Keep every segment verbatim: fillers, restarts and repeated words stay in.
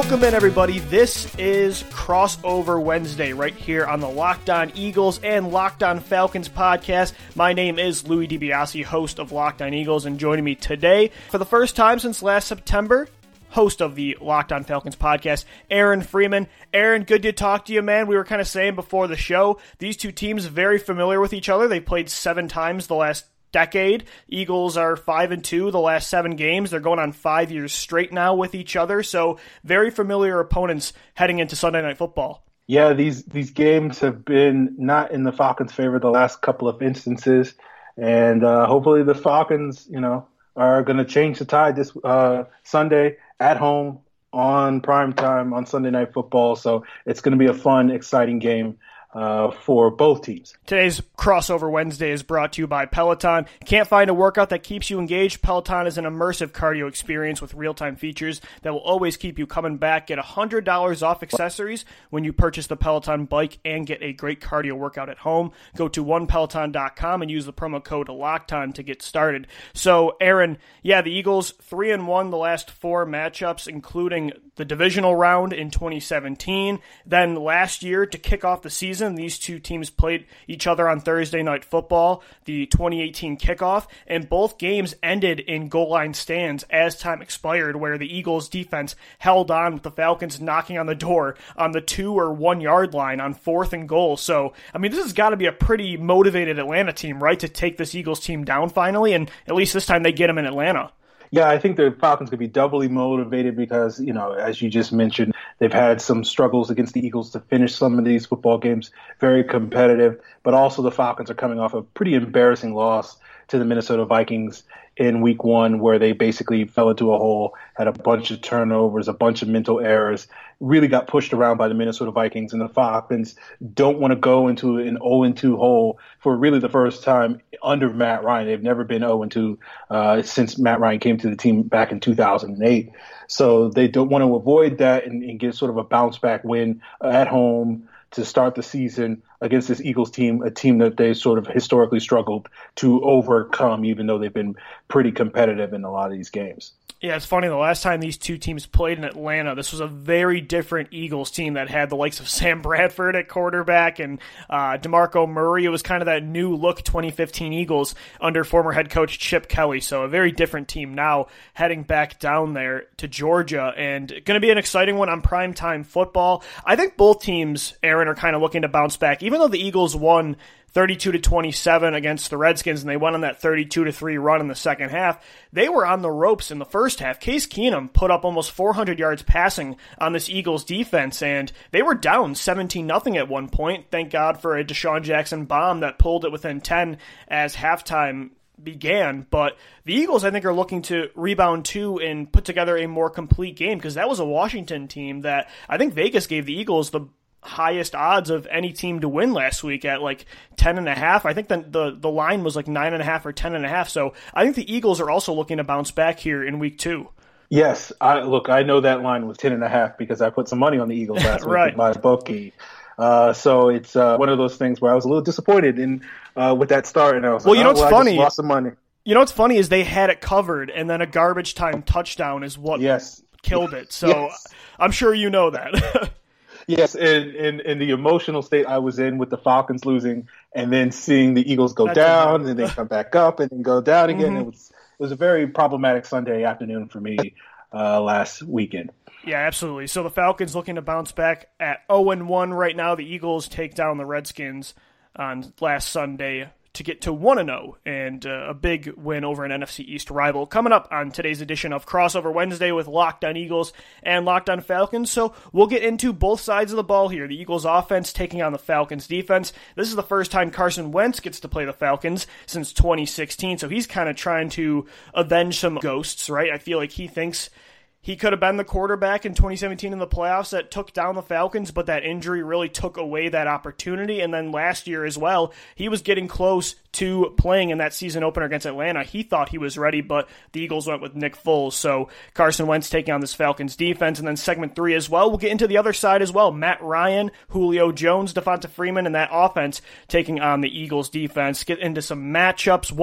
Welcome in, everybody. This is Crossover Wednesday right here on the Locked On Eagles and Locked On Falcons podcast. My name is Louis DiBiase, host of Locked On Eagles, and joining me today for the first time since last September, host of the Locked On Falcons podcast, Aaron Freeman. Aaron, good to talk to you, man. We were kind of saying before the show, these two teams very familiar with each other. They've played seven times the last decade. Eagles are five and two the last seven games. They're going on five years straight now with each other. So very familiar opponents heading into Sunday Night Football. Yeah, these these games have been not in the Falcons' favor the last couple of instances, and uh, hopefully the Falcons, you know, are going to change the tide this uh, Sunday at home on prime time on Sunday Night Football. So it's going to be a fun, exciting game Uh, for both teams. Today's Crossover Wednesday is brought to you by Peloton. Can't find a workout that keeps you engaged? Peloton is an immersive cardio experience with real-time features that will always keep you coming back. Get one hundred dollars off accessories when you purchase the Peloton bike and get a great cardio workout at home. Go to one peloton dot com and use the promo code LOCKEDON to get started. So, Aaron, yeah, the Eagles three and one the last four matchups, including the divisional round in twenty seventeen. Then last year, to kick off the season, these two teams played each other on Thursday Night Football, the twenty eighteen kickoff, and both games ended in goal line stands as time expired, where the Eagles defense held on with the Falcons knocking on the door on the two or one yard line on fourth and goal. So, I mean, this has got to be a pretty motivated Atlanta team, right, to take this Eagles team down finally, and at least this time they get them in Atlanta. Yeah, I think the Falcons could be doubly motivated because, you know, as you just mentioned, they've had some struggles against the Eagles to finish some of these football games, very competitive. But also the Falcons are coming off a pretty embarrassing loss to the Minnesota Vikings in week one, where they basically fell into a hole, had a bunch of turnovers, a bunch of mental errors, really got pushed around by the Minnesota Vikings. And the Falcons don't want to go into an oh and two hole for really the first time under Matt Ryan. They've never been oh and two uh, since Matt Ryan came to the team back in two thousand eight. So they don't want to avoid that and, and get sort of a bounce back win at home to start the season against this Eagles team, a team that they sort of historically struggled to overcome, even though they've been pretty competitive in a lot of these games. Yeah, it's funny. The last time these two teams played in Atlanta, this was a very different Eagles team that had the likes of Sam Bradford at quarterback and uh, DeMarco Murray. It was kind of that new look twenty fifteen Eagles under former head coach Chip Kelly. So a very different team now heading back down there to Georgia, and going to be an exciting one on primetime football. I think both teams, Aaron, are kind of looking to bounce back. Even though the Eagles won thirty-two to twenty-seven against the Redskins, and they went on that thirty-two to three run in the second half, they were on the ropes in the first half. Case Keenum put up almost four hundred yards passing on this Eagles defense, and they were down seventeen nothing at one point. Thank God for a Deshaun Jackson bomb that pulled it within ten as halftime began. But the Eagles, I think, are looking to rebound too and put together a more complete game, because that was a Washington team that I think Vegas gave the Eagles the highest odds of any team to win last week at like ten and a half. I think the, the the line was like nine and a half or ten and a half. So I think the Eagles are also looking to bounce back here in week two. Yes, I look, I know that line was ten and a half because I put some money on the Eagles last right. week with my bookie. Uh, so it's uh, one of those things where I was a little disappointed in uh, with that start, and I was well, like, you know oh, what's well, funny? I just lost some money. You know what's funny is they had it covered, and then a garbage time touchdown is what yes. killed it. So yes. I'm sure you know that. Yes, in, in, in the emotional state I was in with the Falcons losing and then seeing the Eagles go That's down amazing. and then come back up and then go down again. Mm-hmm. It was it was a very problematic Sunday afternoon for me uh, last weekend. Yeah, absolutely. So the Falcons looking to bounce back at oh and one right now. The Eagles take down the Redskins on last Sunday to get to one and oh, and uh, a big win over an N F C East rival. Coming up on today's edition of Crossover Wednesday with Locked On Eagles and Locked On Falcons. So we'll get into both sides of the ball here. The Eagles offense taking on the Falcons defense. This is the first time Carson Wentz gets to play the Falcons since twenty sixteen, so he's kind of trying to avenge some ghosts, right? I feel like he thinks he could have been the quarterback in twenty seventeen in the playoffs that took down the Falcons, but that injury really took away that opportunity. And then last year as well, he was getting close to playing in that season opener against Atlanta. He thought he was ready, but the Eagles went with Nick Foles. So Carson Wentz taking on this Falcons defense. And then segment three as well, we'll get into the other side as well. Matt Ryan, Julio Jones, Devonta Freeman, and that offense taking on the Eagles defense. Get into some matchups, what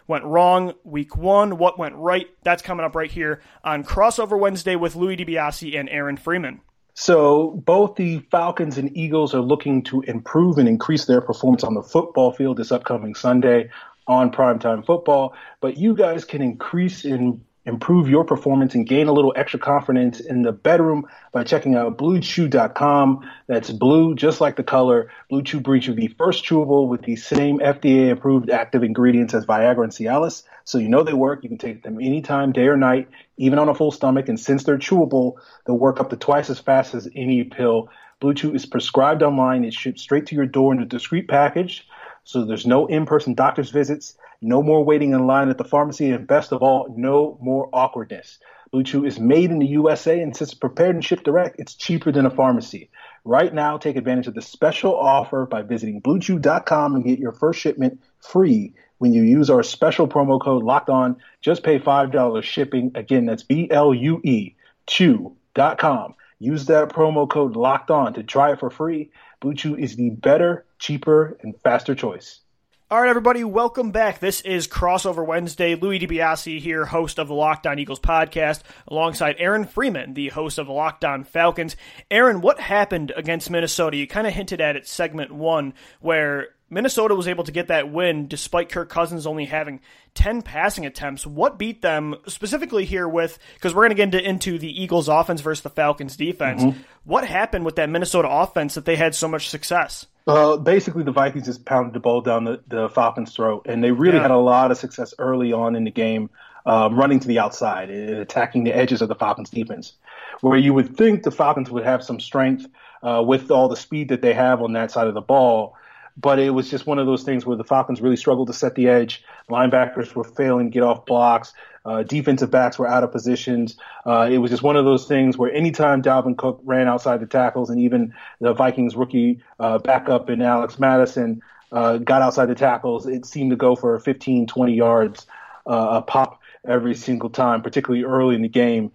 went wrong week one, what went right. That's coming up right here on Crossover Wednesday with Louis DiBiase and Aaron Freeman. So both the Falcons and Eagles are looking to improve and increase their performance on the football field this upcoming Sunday on Primetime Football. But you guys can increase and improve your performance and gain a little extra confidence in the bedroom by checking out blue chew dot com. That's blue, just like the color. Blue Chew brings you the first chewable with the same F D A-approved active ingredients as Viagra and Cialis. So you know they work. You can take them anytime, day or night, even on a full stomach. And since they're chewable, they'll work up to twice as fast as any pill. Blue Chew is prescribed online. It's shipped straight to your door in a discreet package. So there's no in-person doctor's visits, no more waiting in line at the pharmacy, and best of all, no more awkwardness. Blue Chew is made in the U S A, and since it's prepared and shipped direct, it's cheaper than a pharmacy. Right now, take advantage of the special offer by visiting blue chew dot com and get your first shipment free when you use our special promo code Locked On. Just pay five dollars shipping. Again, that's B L U E, chew dot com. Use that promo code Locked On to try it for free. Blue Chew is the better, cheaper, and faster choice. All right, everybody, welcome back. This is Crossover Wednesday. Louis DiBiase here, host of the Locked On Eagles podcast, alongside Aaron Freeman, the host of the Locked On Falcons. Aaron, what happened against Minnesota? You kind of hinted at it segment one, where Minnesota was able to get that win despite Kirk Cousins only having ten passing attempts. What beat them, specifically here with, because we're going to get into, into the Eagles offense versus the Falcons defense. Mm-hmm. What happened with that Minnesota offense that they had so much success? Uh, basically, the Vikings just pounded the ball down the, the Falcons' throat, and they really yeah. had a lot of success early on in the game, um, running to the outside and attacking the edges of the Falcons' defense, where you would think the Falcons would have some strength uh, with all the speed that they have on that side of the ball. But it was just one of those things where the Falcons really struggled to set the edge. Linebackers were failing to get off blocks. Uh, defensive backs were out of positions. Uh, it was just one of those things where anytime Dalvin Cook ran outside the tackles, and even the Vikings rookie uh, backup in Alex Madison uh, got outside the tackles, it seemed to go for fifteen, twenty yards uh, a pop every single time, particularly early in the game.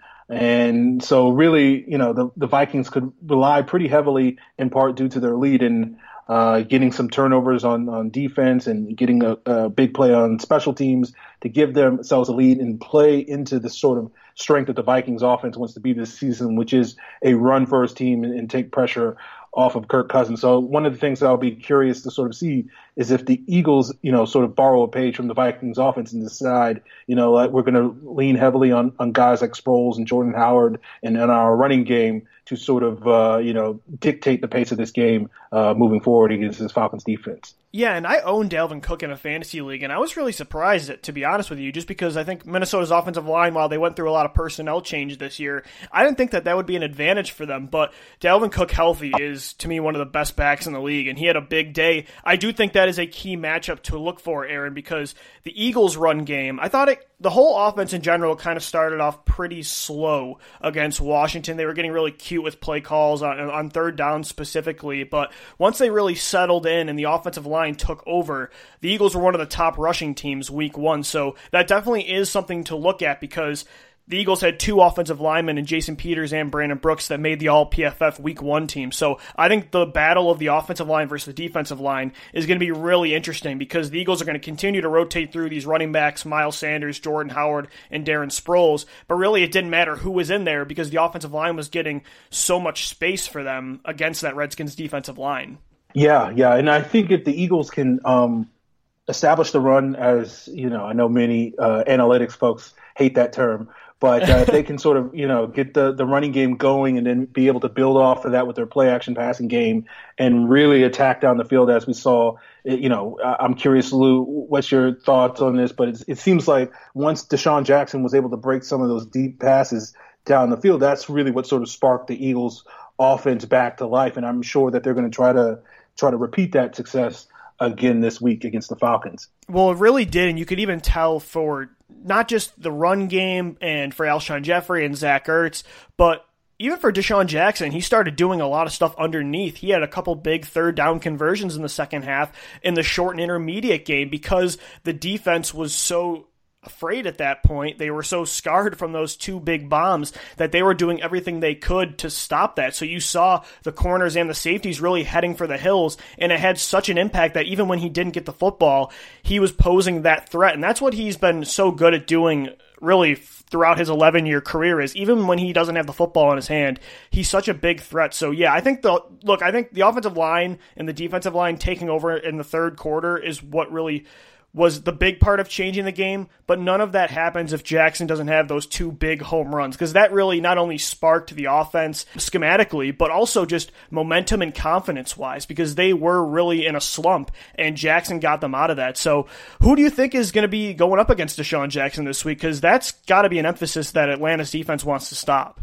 And so really, you know, the, the Vikings could rely pretty heavily, in part due to their lead, in Uh, getting some turnovers on, on defense and getting a, a big play on special teams to give themselves a lead and play into the sort of strength that the Vikings offense wants to be this season, which is a run-first team and, and take pressure off of Kirk Cousins. So one of the things that I'll be curious to sort of see is if the Eagles, you know, sort of borrow a page from the Vikings offense and decide, you know, like we're going to lean heavily on, on guys like Sproles and Jordan Howard and in our running game to sort of, uh, you know, dictate the pace of this game uh, moving forward against this Falcons defense. Yeah, and I own Dalvin Cook in a fantasy league, and I was really surprised, at, to be honest with you, just because I think Minnesota's offensive line, while they went through a lot of personnel change this year, I didn't think that that would be an advantage for them. But Dalvin Cook healthy is, to me, one of the best backs in the league, and he had a big day. I do think that is a key matchup to look for, Aaron, because the Eagles' run game, I thought it, the whole offense in general kind of started off pretty slow against Washington. They were getting really cute with play calls on, on third down specifically, but once they really settled in and the offensive line took over, the Eagles were one of the top rushing teams week one. So that definitely is something to look at, because the Eagles had two offensive linemen in Jason Peters and Brandon Brooks that made the all P F F week one team. So I think the battle of the offensive line versus the defensive line is going to be really interesting, because the Eagles are going to continue to rotate through these running backs, Miles Sanders, Jordan Howard, and Darren Sproles. But really it didn't matter who was in there, because the offensive line was getting so much space for them against that Redskins defensive line. Yeah, yeah. And I think if the Eagles can um, establish the run, as, you know, I know many uh, analytics folks hate that term, but uh, if they can sort of, you know, get the, the running game going and then be able to build off of that with their play action passing game and really attack down the field as we saw, you know, I'm curious, Lou, what's your thoughts on this? But it's, it seems like once Deshaun Jackson was able to break some of those deep passes down the field, that's really what sort of sparked the Eagles offense back to life. And I'm sure that they're going to try to try to repeat that success again this week against the Falcons. Well, it really did, and you could even tell for not just the run game and for Alshon Jeffrey and Zach Ertz, but even for Deshaun Jackson, he started doing a lot of stuff underneath. He had a couple big third down conversions in the second half in the short and intermediate game, because the defense was so afraid at that point. They were so scarred from those two big bombs that they were doing everything they could to stop that. So you saw the corners and the safeties really heading for the hills, and it had such an impact that even when he didn't get the football, he was posing that threat. And that's what he's been so good at doing really throughout his eleven-year career, is even when he doesn't have the football in his hand, he's such a big threat. So yeah, I think the look, I think the offensive line and the defensive line taking over in the third quarter is what really was the big part of changing the game, but none of that happens if Jackson doesn't have those two big home runs, because that really not only sparked the offense schematically, but also just momentum and confidence-wise, because they were really in a slump, and Jackson got them out of that. So who do you think is going to be going up against Deshaun Jackson this week? Because that's got to be an emphasis that Atlanta's defense wants to stop.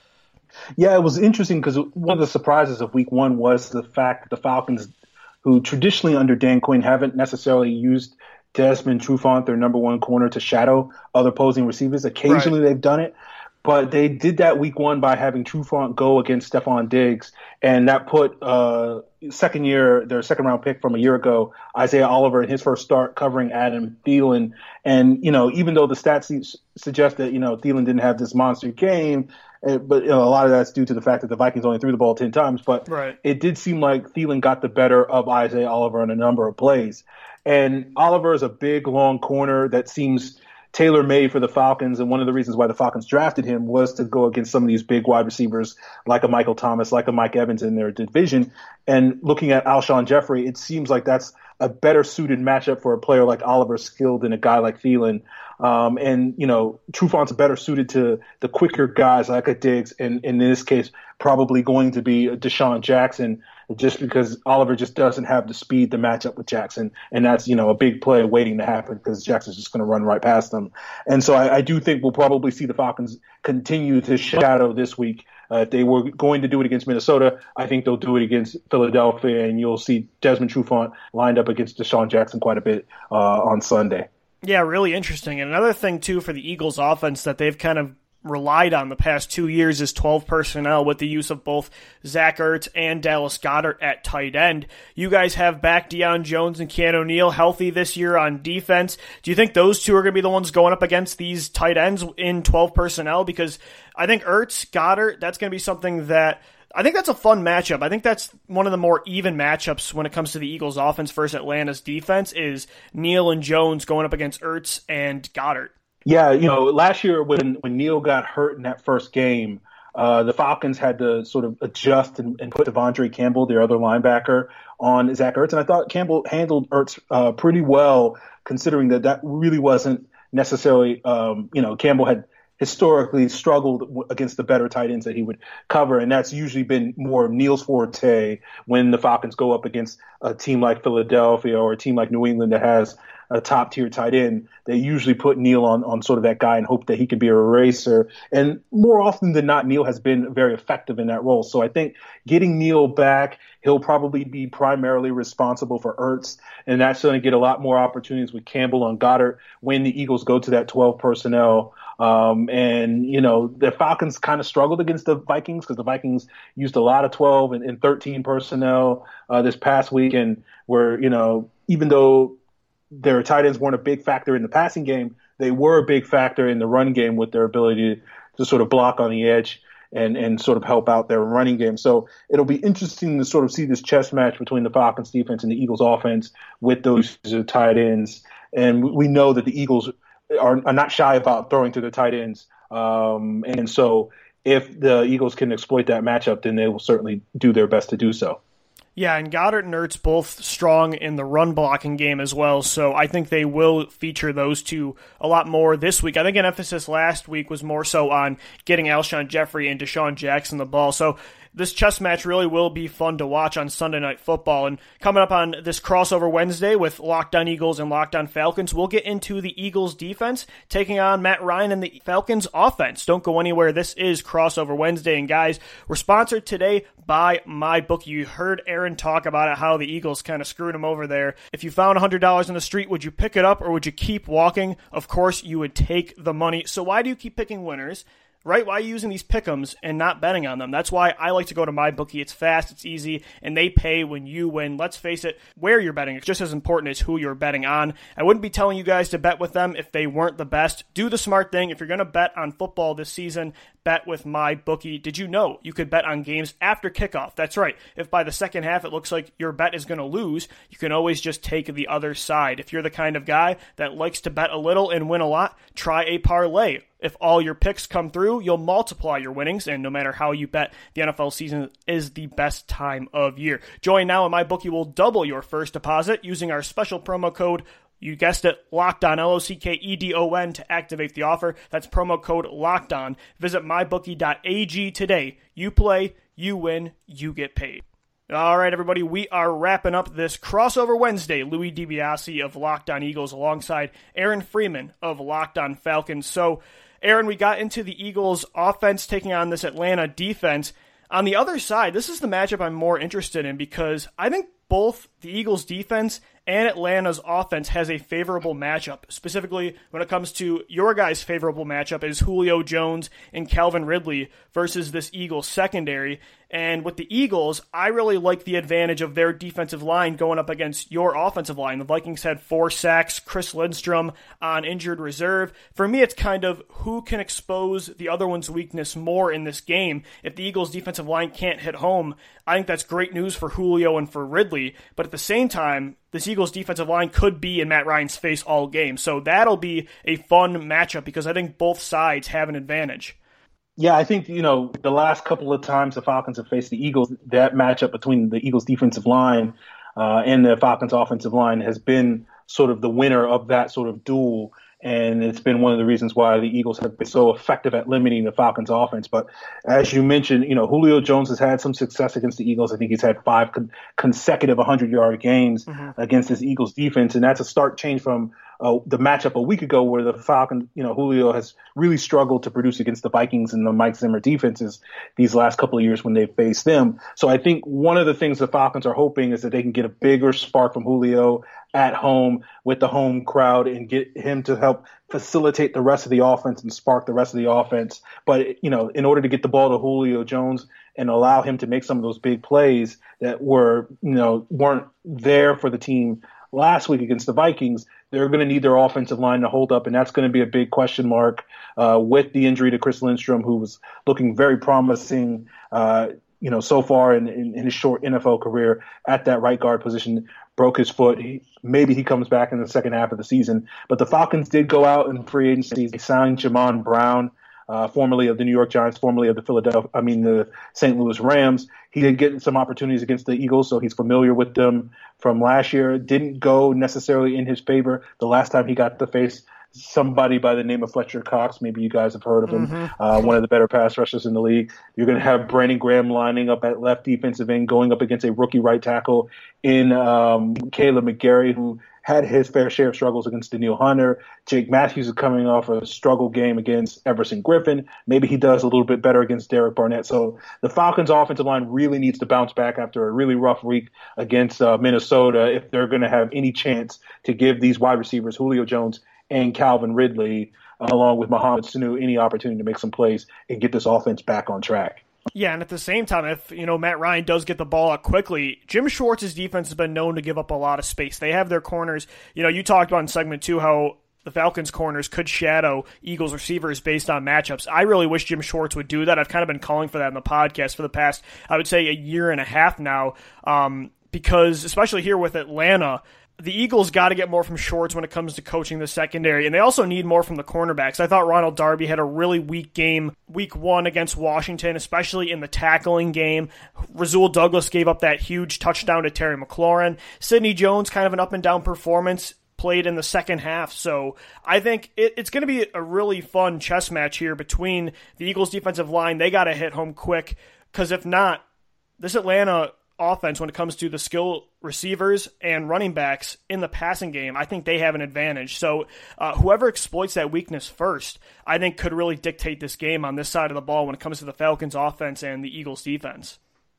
Yeah, it was interesting because one of the surprises of week one was the fact that the Falcons, who traditionally under Dan Quinn haven't necessarily used Desmond Trufant, their number one corner, to shadow other opposing receivers. Occasionally right. They've done it, but they did that week one by having Trufant go against Stephon Diggs, and that put uh, second year, their second round pick from a year ago, Isaiah Oliver, in his first start covering Adam Thielen. And, you know, even though the stats suggest that, you know, Thielen didn't have this monster game, but you know, a lot of that's due to the fact that the Vikings only threw the ball ten times. But right. It did seem like Thielen got the better of Isaiah Oliver on a number of plays. And Oliver is a big, long corner that seems tailor-made for the Falcons. And one of the reasons why the Falcons drafted him was to go against some of these big wide receivers like a Michael Thomas, like a Mike Evans in their division. And looking at Alshon Jeffrey, it seems like that's a better suited matchup for a player like Oliver Skill than a guy like Thielen. Um, and, you know, Trufant's better suited to the quicker guys like a Diggs, and, and in this case, probably going to be a Deshaun Jackson, just because Oliver just doesn't have the speed to match up with Jackson. And that's, you know, a big play waiting to happen because Jackson's just going to run right past them. And so I, I do think we'll probably see the Falcons continue to shadow this week. Uh, if they were going to do it against Minnesota, I think they'll do it against Philadelphia, and you'll see Desmond Trufant lined up against Deshaun Jackson quite a bit uh, on Sunday. Yeah, really interesting. And another thing, too, for the Eagles offense that they've kind of relied on the past two years is twelve personnel with the use of both Zach Ertz and Dallas Goedert at tight end. You guys have back Deion Jones and Keanu Neal healthy this year on defense. Do you think those two are going to be the ones going up against these tight ends in twelve personnel? Because I think Ertz, Goedert, that's going to be something that I think that's a fun matchup. I think that's one of the more even matchups when it comes to the Eagles offense versus Atlanta's defense, is Neal and Jones going up against Ertz and Goedert. Yeah, you know, last year when, when Neal got hurt in that first game, uh, the Falcons had to sort of adjust and, and put Devondre Campbell, their other linebacker, on Zach Ertz. And I thought Campbell handled Ertz uh, pretty well, considering that that really wasn't necessarily, um, you know, Campbell had historically struggled against the better tight ends that he would cover, and that's usually been more Neal's forte when the Falcons go up against a team like Philadelphia or a team like New England that has a top-tier tight end. They usually put Neal on, on sort of that guy and hope that he can be a eraser. And more often than not, Neal has been very effective in that role. So I think getting Neal back, he'll probably be primarily responsible for Ertz, and that's going to get a lot more opportunities with Campbell and Goedert when the Eagles go to that twelve personnel. Um, and, you know, the Falcons kind of struggled against the Vikings because the Vikings used a lot of twelve and, and thirteen personnel uh, this past week, and were, you know, even though their tight ends weren't a big factor in the passing game, they were a big factor in the run game with their ability to, to sort of block on the edge and, and sort of help out their running game. So it'll be interesting to sort of see this chess match between the Falcons defense and the Eagles offense with those tight ends. And we know that the Eagles are, are not shy about throwing to the tight ends. Um, and so if the Eagles can exploit that matchup, then they will certainly do their best to do so. Yeah, and Goedert and Ertz both strong in the run blocking game as well, so I think they will feature those two a lot more this week. I think an emphasis last week was more so on getting Alshon Jeffrey and Deshaun Jackson the ball, so this chess match really will be fun to watch on Sunday Night Football. And coming up on this crossover Wednesday with Locked On Eagles and Locked On Falcons, we'll get into the Eagles defense taking on Matt Ryan and the Falcons offense. Don't go anywhere. This is Crossover Wednesday. And guys, we're sponsored today by MyBookie. You heard Aaron talk about it, how the Eagles kind of screwed him over there. If you found one hundred dollars in the street, would you pick it up or would you keep walking? Of course, you would take the money. So why do you keep picking winners? right? Why are you using these pick'ems and not betting on them? That's why I like to go to MyBookie. It's fast, it's easy, and they pay when you win. Let's face it, where you're betting is just as important as who you're betting on. I wouldn't be telling you guys to bet with them if they weren't the best. Do the smart thing. If you're going to bet on football this season, bet with MyBookie. Did you know you could bet on games after kickoff? That's right. If by the second half it looks like your bet is going to lose, you can always just take the other side. If you're the kind of guy that likes to bet a little and win a lot, try a parlay. If all your picks come through, you'll multiply your winnings, and no matter how you bet, the N F L season is the best time of year. Join now, and MyBookie will double your first deposit using our special promo code, you guessed it, LOCKEDON, L O C K E D O N, to activate the offer. That's promo code LOCKEDON. Visit my bookie dot a g today. You play, you win, you get paid. All right, everybody, we are wrapping up this crossover Wednesday. Louis DiBiase of Locked On Eagles alongside Aaron Freeman of Locked On Falcons. So, Aaron, we got into the Eagles' offense taking on this Atlanta defense. On the other side, this is the matchup I'm more interested in because I think both the Eagles' defense and Atlanta's offense has a favorable matchup. Specifically, when it comes to your guys' favorable matchup is Julio Jones and Calvin Ridley versus this Eagles secondary. And with the Eagles, I really like the advantage of their defensive line going up against your offensive line. The Vikings had four sacks, Chris Lindstrom on injured reserve. For me, it's kind of who can expose the other one's weakness more in this game. If the Eagles' defensive line can't hit home, I think that's great news for Julio and for Ridley. But at the same time, this Eagles defensive line could be in Matt Ryan's face all game. So that'll be a fun matchup because I think both sides have an advantage. Yeah, I think, you know, the last couple of times the Falcons have faced the Eagles, that matchup between the Eagles defensive line uh, and the Falcons offensive line has been sort of the winner of that sort of duel. And it's been one of the reasons why the Eagles have been so effective at limiting the Falcons offense. But as you mentioned, you know, Julio Jones has had some success against the Eagles. I think he's had five con- consecutive hundred-yard games mm-hmm. against this Eagles defense. And that's a stark change from uh, the matchup a week ago where the Falcons, you know, Julio has really struggled to produce against the Vikings and the Mike Zimmer defenses these last couple of years when they faced them. So I think one of the things the Falcons are hoping is that they can get a bigger spark from Julio at home with the home crowd and get him to help facilitate the rest of the offense and spark the rest of the offense. But, you know, in order to get the ball to Julio Jones and allow him to make some of those big plays that were, you know, weren't there for the team last week against the Vikings, they're going to need their offensive line to hold up, and that's going to be a big question mark uh, with the injury to Chris Lindstrom, who was looking very promising, uh, you know, so far in, in, in his short N F L career at that right guard position. Broke his foot. He, maybe he comes back in the second half of the season. But the Falcons did go out in free agency. They signed Jamon Brown, uh, formerly of the New York Giants, formerly of the Philadelphia, I mean the Saint Louis Rams. He did get some opportunities against the Eagles, so he's familiar with them from last year. Didn't go necessarily in his favor the last time he got to face somebody by the name of Fletcher Cox. Maybe you guys have heard of him, mm-hmm. uh, one of the better pass rushers in the league. You're going to have Brandon Graham lining up at left defensive end, going up against a rookie right tackle in um, Caleb McGarry, who had his fair share of struggles against Daniil Hunter. Jake Matthews is coming off a struggle game against Everson Griffin. Maybe he does a little bit better against Derek Barnett. So the Falcons' offensive line really needs to bounce back after a really rough week against uh, Minnesota if they're going to have any chance to give these wide receivers, Julio Jones and Calvin Ridley, uh, along with Mohamed Sanu, any opportunity to make some plays and get this offense back on track. Yeah, and at the same time, if you know Matt Ryan does get the ball out quickly, Jim Schwartz's defense has been known to give up a lot of space. They have their corners. You know, you talked about in segment two how the Falcons' corners could shadow Eagles receivers based on matchups. I really wish Jim Schwartz would do that. I've kind of been calling for that in the podcast for the past, I would say, a year and a half now, um, because especially here with Atlanta, the Eagles got to get more from Schwartz when it comes to coaching the secondary, and they also need more from the cornerbacks. I thought Ronald Darby had a really weak game week one against Washington, especially in the tackling game. Rasul Douglas gave up that huge touchdown to Terry McLaurin. Sidney Jones, kind of an up-and-down performance, played in the second half. So I think it, it's going to be a really fun chess match here between the Eagles' defensive line. They got to hit home quick, because if not, this Atlanta offense, when it comes to the skill receivers and running backs in the passing game, I think they have an advantage. So uh, whoever exploits that weakness first, I think could really dictate this game on this side of the ball when it comes to the Falcons offense and the Eagles defense.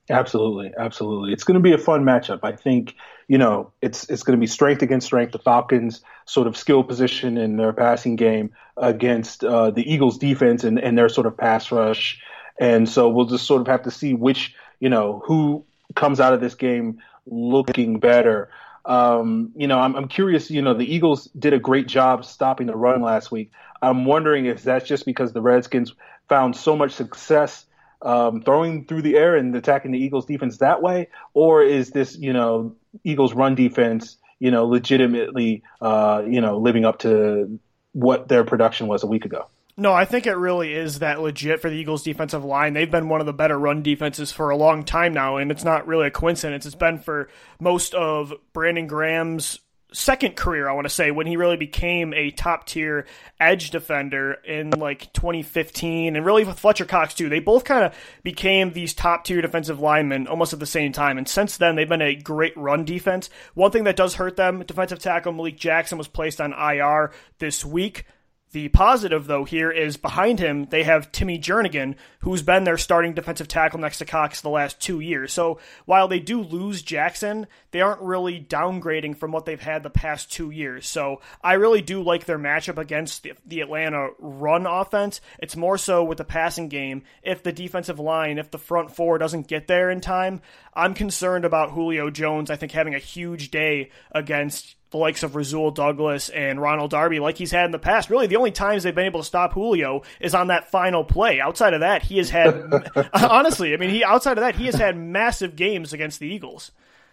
Absolutely, absolutely. It's going to be a fun matchup. I think, you know, it's it's going to be strength against strength. The Falcons' sort of skill position in their passing game against uh, the Eagles' defense and, and their sort of pass rush. And so we'll just sort of have to see which, you know, who comes out of this game looking better. Um, you know, I'm, I'm curious, you know, the Eagles did a great job stopping the run last week. I'm wondering if that's just because the Redskins found so much success Um, throwing through the air and attacking the Eagles defense that way, or is this, you know, Eagles run defense, you know, legitimately, uh, you know, living up to what their production was a week ago? No, I think it really is that legit for the Eagles defensive line. They've been one of the better run defenses for a long time now, and it's not really a coincidence. It's been for most of Brandon Graham's second career, I want to say, when he really became a top-tier edge defender in like twenty fifteen, and really with Fletcher Cox too. They both kind of became these top-tier defensive linemen almost at the same time, and since then they've been a great run defense. One thing that does hurt them, defensive tackle Malik Jackson was placed on I R this week. The positive, though, here is behind him, they have Timmy Jernigan, who's been their starting defensive tackle next to Cox the last two years. So while they do lose Jackson, they aren't really downgrading from what they've had the past two years. So I really do like their matchup against the, the Atlanta run offense. It's more so with the passing game. If the defensive line, if the front four doesn't get there in time, I'm concerned about Julio Jones, I think, having a huge day against the likes of Rasul Douglas and Ronald Darby like he's had in the past. Really, the only times they've been able to stop Julio is on that final play. Outside of that, he has had, honestly, I mean, he outside of that, he has had massive games against the Eagles.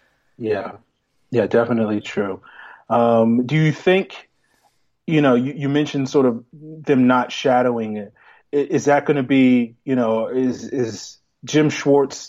Yeah, yeah, definitely true. Um, do you think, you know, you, you mentioned sort of them not shadowing it. Is that going to be, you know, is is Jim Schwartz,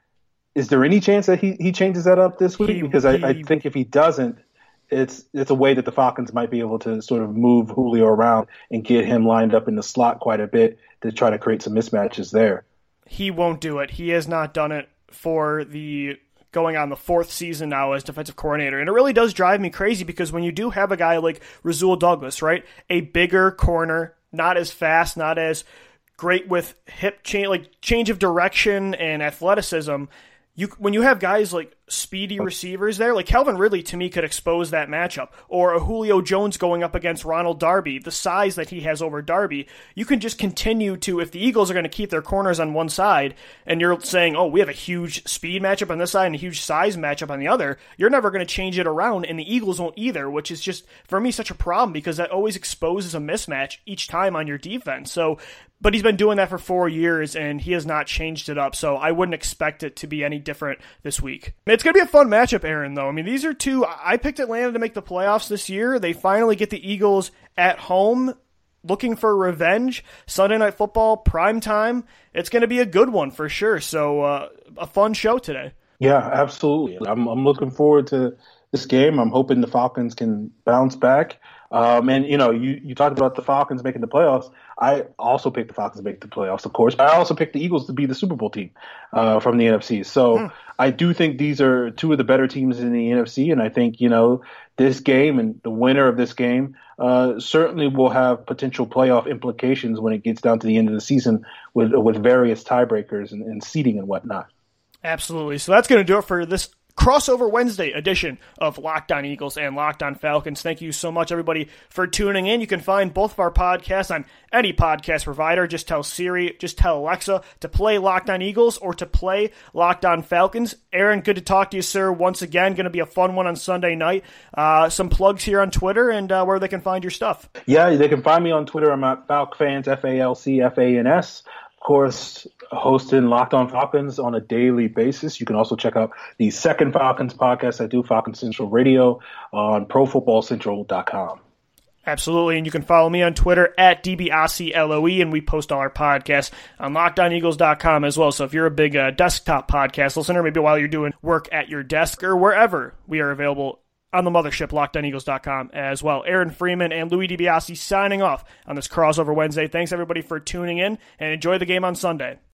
is there any chance that he, he changes that up this week? He, because he, I, I think if he doesn't, it's it's a way that the Falcons might be able to sort of move Julio around and get him lined up in the slot quite a bit to try to create some mismatches there. He won't do it. He has not done it for the going on the fourth season now as defensive coordinator. And it really does drive me crazy because when you do have a guy like Rasul Douglas, right, a bigger corner, not as fast, not as great with hip change, like change of direction and athleticism, You when you have guys like speedy receivers there, like Calvin Ridley to me could expose that matchup, or a Julio Jones going up against Ronald Darby, the size that he has over Darby, you can just continue to, if the Eagles are going to keep their corners on one side, and you're saying, oh, we have a huge speed matchup on this side and a huge size matchup on the other, you're never going to change it around, and the Eagles won't either, which is just, for me, such a problem, because that always exposes a mismatch each time on your defense. So, but he's been doing that for four years, and he has not changed it up, so I wouldn't expect it to be any different this week. It's going to be a fun matchup, Aaron, though. I mean, these are two, I picked Atlanta to make the playoffs this year. They finally get the Eagles at home, looking for revenge. Sunday Night Football, prime time. It's going to be a good one for sure, so uh, a fun show today. Yeah, absolutely. I'm, I'm looking forward to this game. I'm hoping the Falcons can bounce back. Um, and, you know, you, you talked about the Falcons making the playoffs. I also picked the Falcons to make the playoffs, of course. But I also picked the Eagles to be the Super Bowl team uh, from the N F C. So hmm. I do think these are two of the better teams in the N F C. And I think, you know, this game and the winner of this game uh, certainly will have potential playoff implications when it gets down to the end of the season with, with various tiebreakers and, and seeding and whatnot. Absolutely. So that's going to do it for this Crossover Wednesday edition of Locked On Eagles and Locked On Falcons. Thank you so much, everybody, for tuning in. You can find both of our podcasts on any podcast provider. Just tell Siri, just tell Alexa to play Locked On Eagles or to play Locked On Falcons. Aaron, good to talk to you, sir. Once again, going to be a fun one on Sunday night. Uh, some plugs here on Twitter and uh, where they can find your stuff. Yeah, they can find me on Twitter. I'm at FalcFans, F A L C F A N S. Of course, hosting Locked On Falcons on a daily basis. You can also check out the second Falcons podcast I do, Falcon Central Radio, on pro football central dot com. Absolutely, and you can follow me on Twitter at D B A S I L O E, and we post all our podcasts on locked on eagles dot com as well. So if you're a big uh, desktop podcast listener, maybe while you're doing work at your desk or wherever, we are available on the mothership, locked on eagles dot com as well. Aaron Freeman and Louis DiBiase signing off on this Crossover Wednesday. Thanks, everybody, for tuning in, and enjoy the game on Sunday.